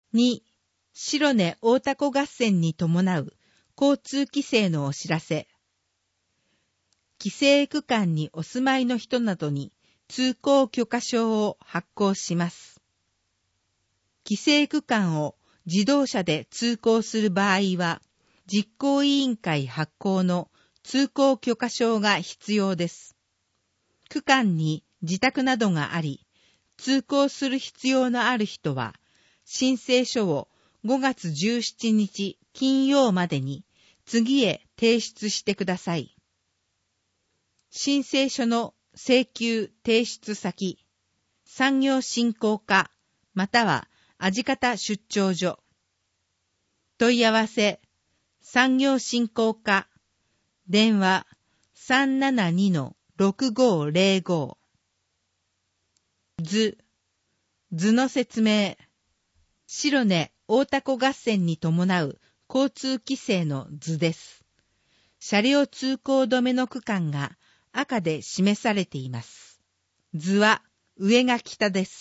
2、白根大凧合戦に伴う交通規制のお知らせ。規制区間にお住まいの人などに通行許可証を発行します。規制区間を自動車で通行する場合は、実行委員会発行の通行許可証が必要です。区間に自宅などがあり、通行する必要のある人は、申請書を5月17日金曜までに次へ提出してください。申請書の請求提出先、産業振興課または味方出張所。問い合わせ、産業振興課、電話 372-6505。図の説明。白根大凧合戦に伴う交通規制の図です。車両通行止めの区間が赤で示されています。図は上が北です。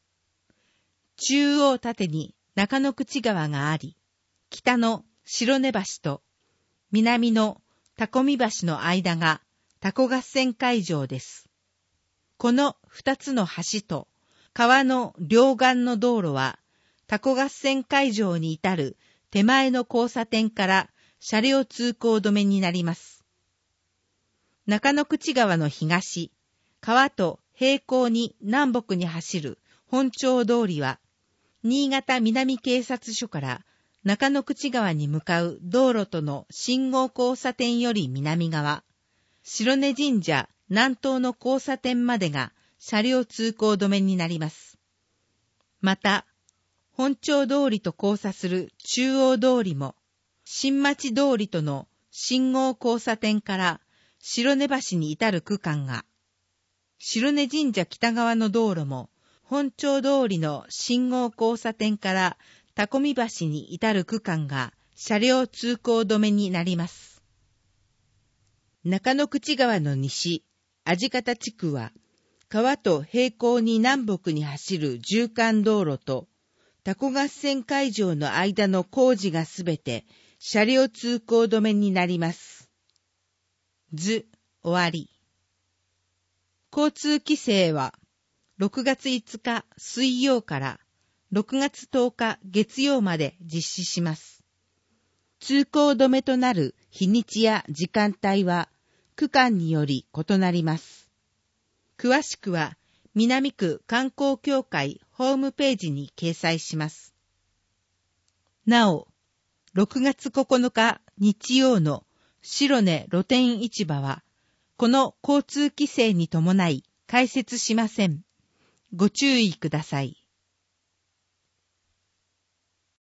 中央縦に中野口川があり、北の白根橋と南のタコミ橋の間がタコ合戦会場です。この二つの橋と川の両岸の道路はタコ合戦会場に至る手前の交差点から車両通行止めになります。中野口川の東、川と平行に南北に走る本町通りは、新潟南警察署から中野口川に向かう道路との信号交差点より南側、白根神社南東の交差点までが車両通行止めになります。また、本町通りと交差する中央通りも、新町通りとの信号交差点から白根橋に至る区間が、白根神社北側の道路も、本町通りの信号交差点からタコミ橋に至る区間が車両通行止めになります。中野口川の西、味方地区は、川と平行に南北に走る縦貫道路と、タコ合戦会場の間の工事がすべて車両通行止めになります。図、終わり。交通規制は、6月5日水曜から6月10日月曜まで実施します。通行止めとなる日にちや時間帯は区間により異なります。詳しくは南区観光協会ホームページに掲載します。なお、6月9日日曜の白根露天市場は、この交通規制に伴い開設しません。ご注意ください。